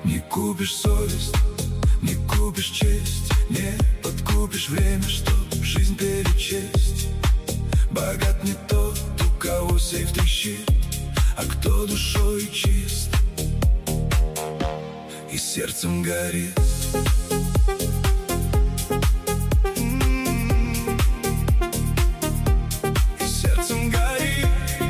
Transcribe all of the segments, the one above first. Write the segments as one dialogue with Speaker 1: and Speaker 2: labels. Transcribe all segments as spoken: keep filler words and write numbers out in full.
Speaker 1: Не купишь совесть, не купишь честь, не подкупишь время, чтоб жизнь перечесть. Богат не тот, у кого сейф трещит, а кто душой чист и сердцем горит. И сердцем горит.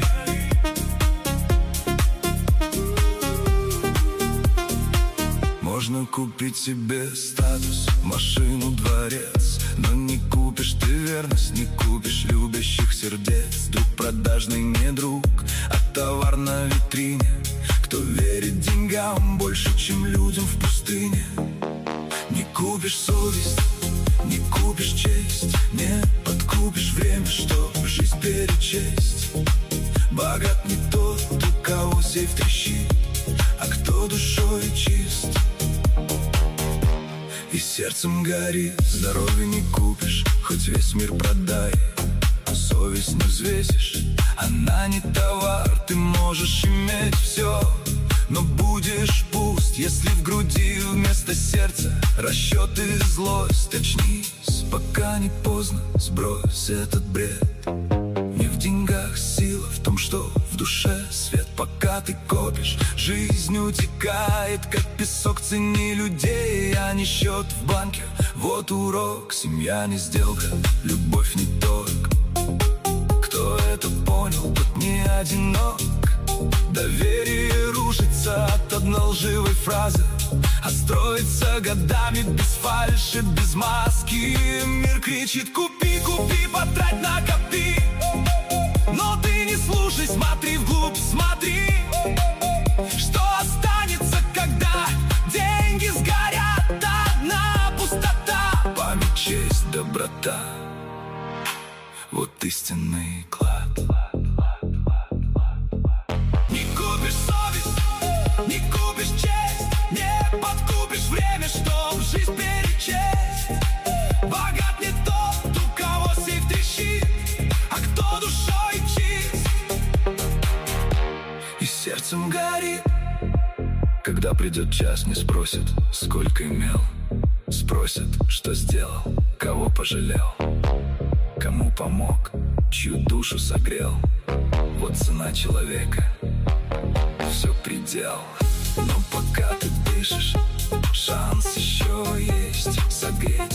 Speaker 1: Можно купить себе статус, машину, дворец, но не купишь ты верность, не купишь любящих сердец. Друг продажный не друг, а товар на витрине. Кто верит деньгам больше, чем людям в пустыне. Не купишь совесть, не купишь честь, не подкупишь время, чтоб жизнь перечесть. Богат не тот, у кого сейф трещит, а кто душой чист и сердцем горит. Здоровье не купишь, хоть весь мир продай, совесть не взвесишь, она не товар. Ты можешь иметь все, но будешь пуст, если в груди вместо сердца расчеты и злость. Очнись, пока не поздно, сбрось этот бред. Не в деньгах сила, в том, что в душе свет. Пока ты копишь, жизнь утекает, как песок. Цени людей, а не счет в банке. Вот урок, семья не сделка, любовь не торг. Кто это понял, тот не одинок. Доверие рушится от одной лживой фразы, а строится годами без фальши, без маски. Мир кричит: купи, купи, потрать, накопи. Но ты не слушай, смотри вглубь, смотри, что останется, когда деньги сгорят. Одна пустота. Память, честь, доброта — вот истинный клад. Не купишь совесть, не купишь честь, не подкупишь время, чтоб жизнь перечесть. Богат не тот, у кого сейф трещит, а кто душой чист и сердцем горит. Когда придет час, не спросят, сколько имел, спросят, что сделал, кого пожалел, кому помог, чью душу согрел. Вот цена человека, все предел. Но пока ты дышишь, шанс еще есть согреть